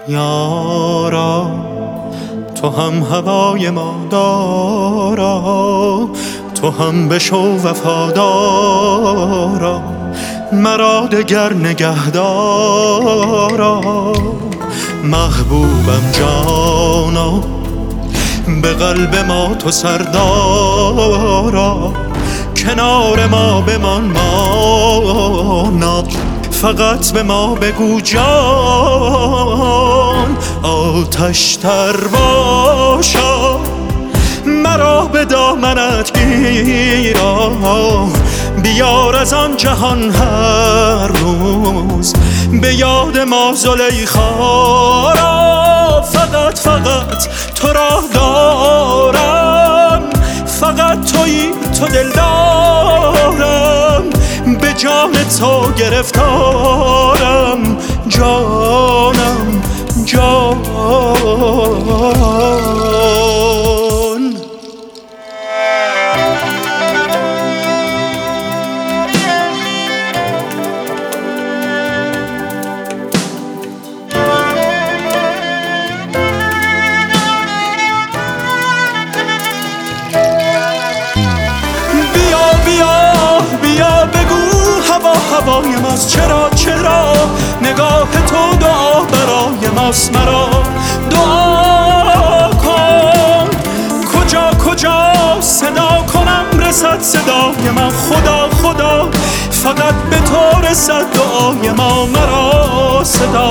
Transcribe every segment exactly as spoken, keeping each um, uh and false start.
یارا تو هم هوای ما دارا، تو هم بشو وفادارا، مرا دگر نگهدارا. محبوبم جانا، به قلب ما تو سردارا، کنار ما بمان مانا، فقط به ما بگو جان. آتش تر باشا، مرا به دامنت گیرا، بیار از آن جهان هر روز به یاد ما زلیخا را. فقط فقط تو را دارم، فقط تویی تو دلدارم، به جان تو گرفتارم، جانم جان. هوای ماست چرا چرا، نگاه تو دعا برای ماست، مرا دعا کن. کجا کجا صدا کنم رسد صدای من، خدا خدا فقط به تو رسد دعای ما، مرا صدا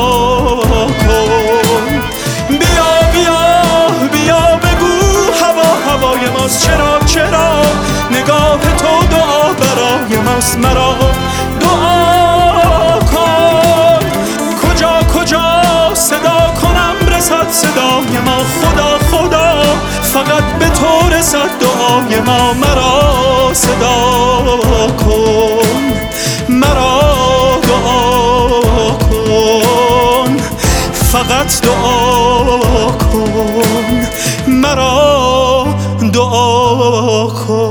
کن. بیا بیا بیا بگو هوا هوای ماست چرا چرا، نگاه تو دعا برای ماست، مرا دعا کن. کجا کجا صدا کنم رسد صدای ما، خدا خدا فقط به تو رسد دعای ما، مرا صدا کن، مرا دعا کن، فقط دعا کن، مرا دعا کن.